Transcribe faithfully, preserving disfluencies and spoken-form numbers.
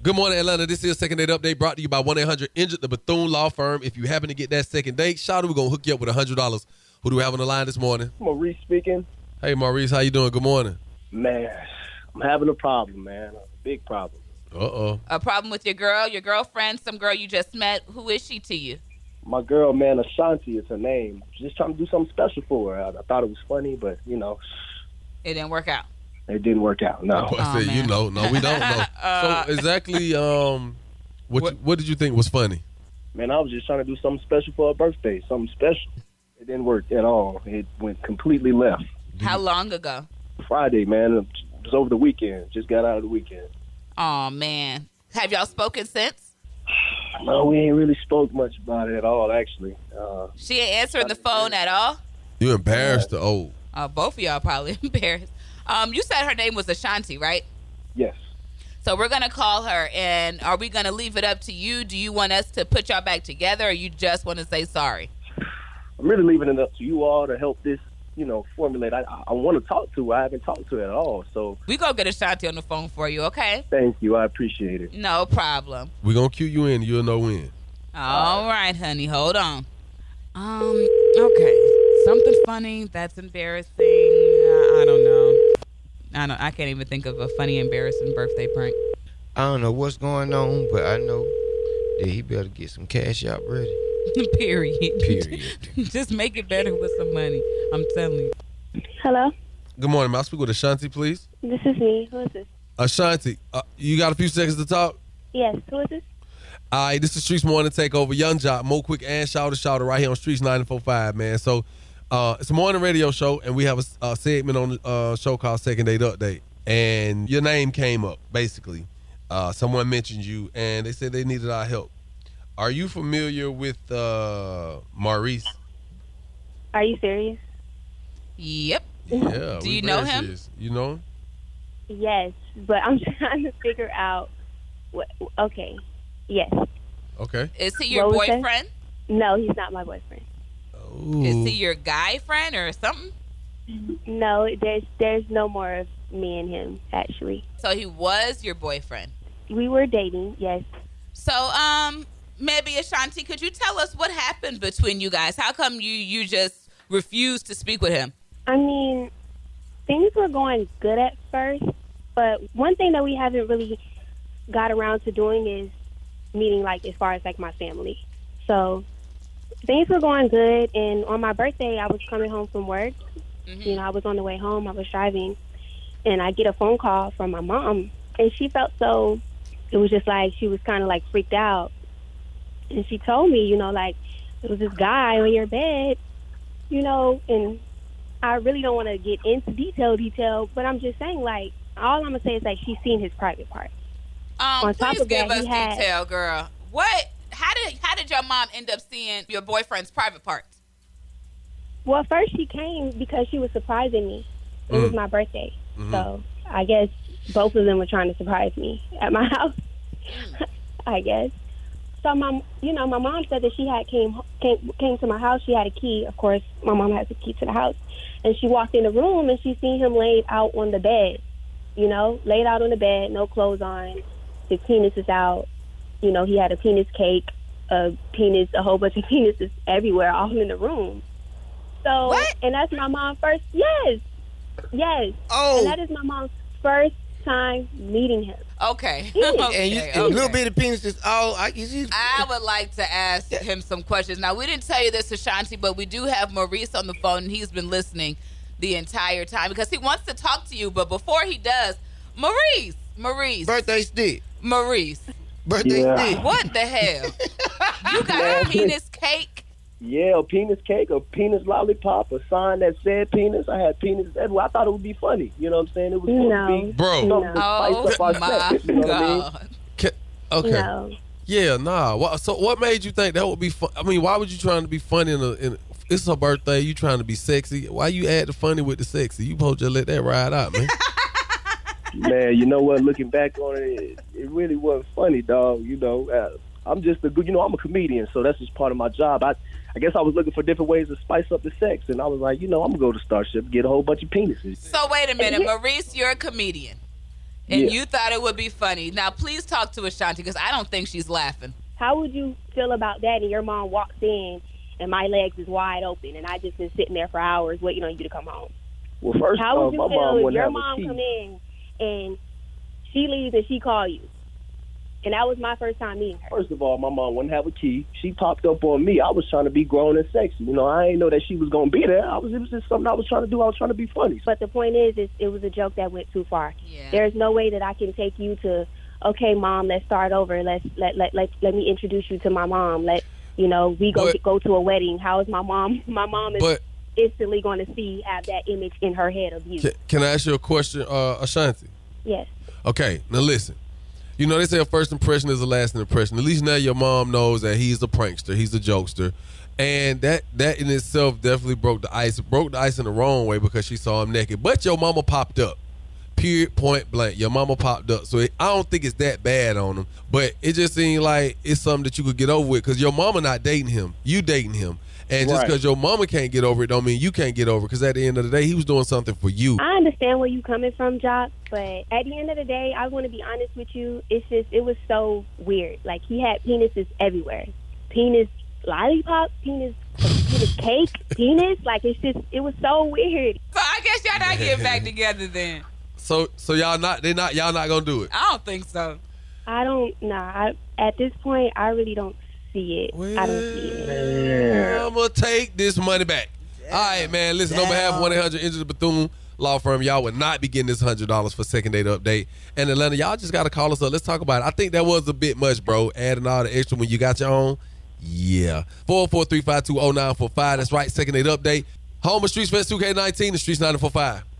Good morning, Atlanta. This is Second Date Update brought to you by one eight hundred injured, the Bethune Law Firm. If you happen to get that second date, shout, we're going to hook you up with one hundred dollars. Who do we have on the line this morning? Maurice speaking. Hey, Maurice, how you doing? Good morning. Man, I'm having a problem, man. A big problem. Uh-oh. A problem with your girl, your girlfriend, some girl you just met. Who is she to you? My girl, man, Ashanti is her name. Just trying to do something special for her. I, I thought it was funny, but, you know. It didn't work out. It didn't work out, no. Oh, I said, you know. No, we don't know. uh, so, exactly, um, what, what? You, what did you think was funny? Man, I was just trying to do something special for her birthday, something special. It didn't work at all. It went completely left. How long ago? Friday, man. It was over the weekend. Just got out of the weekend. Oh, man. Have y'all spoken since? No, we ain't really spoke much about it at all, actually. Uh, she ain't answering the phone at all? You embarrassed the old. Uh, both of y'all probably embarrassed. Um, you said her name was Ashanti, right? Yes. So we're going to call her, and are we going to leave it up to you? Do you want us to put y'all back together, or you just want to say sorry? I'm really leaving it up to you all to help this, you know, formulate. I, I want to talk to her. I haven't talked to her at all, so. We going to get Ashanti on the phone for you, okay? Thank you. I appreciate it. No problem. We're going to cue you in. You'll know when. All right, honey. Hold on. Um. Okay. Something funny that's embarrassing. Uh, I don't know. I don't. I can't even think of a funny, embarrassing birthday prank. I don't know what's going on, but I know that he better get some cash out ready. Period. Period. Just make it better with some money. I'm telling you. Hello? Good morning. May I speak with Ashanti, please? This is me. Who is this? Ashanti, uh, you got a few seconds to talk? Yes. Who is this? All right, this is Streets Morning Takeover. Young Jock, Mo Quick, and Shouter Shouter right here on Streets ninety-four point five, man. So uh, it's a morning radio show, and we have a, a segment on the uh, show called Second Date Update. And your name came up, basically. Uh, someone mentioned you, and they said they needed our help. Are you familiar with uh, Maurice? Are you serious? Yep. Yeah. Do we you know very him? serious. You know him? Yes, but I'm trying to figure out what. Okay. Yes. Okay. Is he your What was that? boyfriend? No, he's not my boyfriend. Ooh. Is he your guy friend or something? No, there's there's no more of me and him, actually. So he was your boyfriend. We were dating, yes. So, um, maybe Ashanti, could you tell us what happened between you guys? How come you, you just refused to speak with him? I mean, things were going good at first, but one thing that we haven't really got around to doing is meeting, like, as far as, like, my family. So things were going good, and on my birthday, I was coming home from work. Mm-hmm. You know, I was on the way home. I was driving, and I get a phone call from my mom, and she felt so, it was just like she was kind of, like, freaked out. And she told me, you know, like, it was this guy on your bed, you know, and I really don't want to get into detail, detail, but I'm just saying, like, all I'm going to say is, like, she's seen his private parts. Um, On top please of give that, us he had- detail, girl. What? How did how did your mom end up seeing your boyfriend's private parts? Well, first she came because she was surprising me. It Mm. was my birthday. Mhm. So I guess both of them were trying to surprise me at my house, I guess. So, my, you know, my mom said that she had came, came came to my house. She had a key. Of course, my mom has a key to the house. And she walked in the room, and she seen him laid out on the bed, you know, laid out on the bed, no clothes on. His penis is out. You know, he had a penis cake, a penis, a whole bunch of penises everywhere, all in the room. So, What? and that's my mom's first, yes, yes. Oh. And that is my mom's first time meeting him. Okay. Yeah. okay. And you, okay. a little bit of penis is all. I, you see, I would like to ask him some questions. Now, we didn't tell you this, Ashanti, but we do have Maurice on the phone, and he's been listening the entire time because he wants to talk to you. But before he does, Maurice, Maurice, birthday stick. Maurice, Birthday Yeah. stick. what the hell? You got a penis cake? Yeah, a penis cake, a penis lollipop, a sign that said penis. I had penis everywhere. I thought it would be funny. You know what I'm saying? It was supposed No. to be Bro. something to Oh, spice up our my sex. You know what I mean? God. Ca- Okay. No. Yeah, nah. What, so what made you think that would be fun? I mean, why would you trying to be funny in a, in a it's her birthday, you trying to be sexy. Why you add the funny with the sexy? You supposed to let that ride out, man. Man, you know what? Looking back on it, it, it really wasn't funny, dog. You know, uh, I'm just a good, you know, I'm a comedian, so that's just part of my job. I, I guess I was looking for different ways to spice up the sex, and I was like, you know, I'm gonna go to Starship, get a whole bunch of penises. So wait a minute, Maurice, you're a comedian. and Yeah. you thought it would be funny. Now, please talk to Ashanti because I don't think she's laughing. How would you feel about that? And your mom walks in, and my legs is wide open, and I just been sitting there for hours waiting on you to come home. Well, first How off, would you my feel mom if wouldn't your have a mom key. come in and she leaves and she call you? And that was my first time meeting her. First of all, my mom wouldn't have a key. She popped up on me. I was trying to be grown and sexy. You know, I didn't know that she was gonna be there. I was. It was just something I was trying to do. I was trying to be funny. But the point is, is it was a joke that went too far. Yeah. There's no way that I can take you to, okay, mom, let's start over. Let's let let let let me introduce you to my mom. Let you know we go But- go to a wedding. How is my mom? My mom is But instantly going to see have that image in her head of you. can, can I ask you a question, uh, Ashanti? Yes. Okay, now listen. You know, they say a first impression is a lasting impression. At least now your mom knows that he's a prankster, he's a jokester. And that that in itself definitely broke the ice. It broke the ice in the wrong way because she saw him naked. But your mama popped up. Period, point blank. Your mama popped up. So it, I don't think it's that bad on him. But it just seemed like it's something that you could get over with because your mama not dating him. You dating him. And just Right. because your mama can't get over it don't mean you can't get over it because at the end of the day, he was doing something for you. I understand where you coming from, Jock, but at the end of the day, I want to be honest with you. It's just, it was so weird. Like, he had penises everywhere. Penis lollipop, penis, penis cake, penis. Like, it's just, it was so weird. So I guess y'all not getting back together then. So so y'all not they not y'all not gonna do it. I don't think so. I don't, nah, I, at this point, I really don't see it. I don't see it. I'm gonna take this money back. All right, man. Listen, on behalf of one eight hundred Injured the Bethune Law Firm, y'all would not be getting this one hundred dollars for second date update. And Atlanta, y'all just got to call us up. Let's talk about it. I think that was a bit much, bro. Adding all the extra when you got your own. Yeah. four oh four, three five two, oh nine four five. That's right. Second date update. Home of Streets Fest two K nineteen, the Streets nine four five.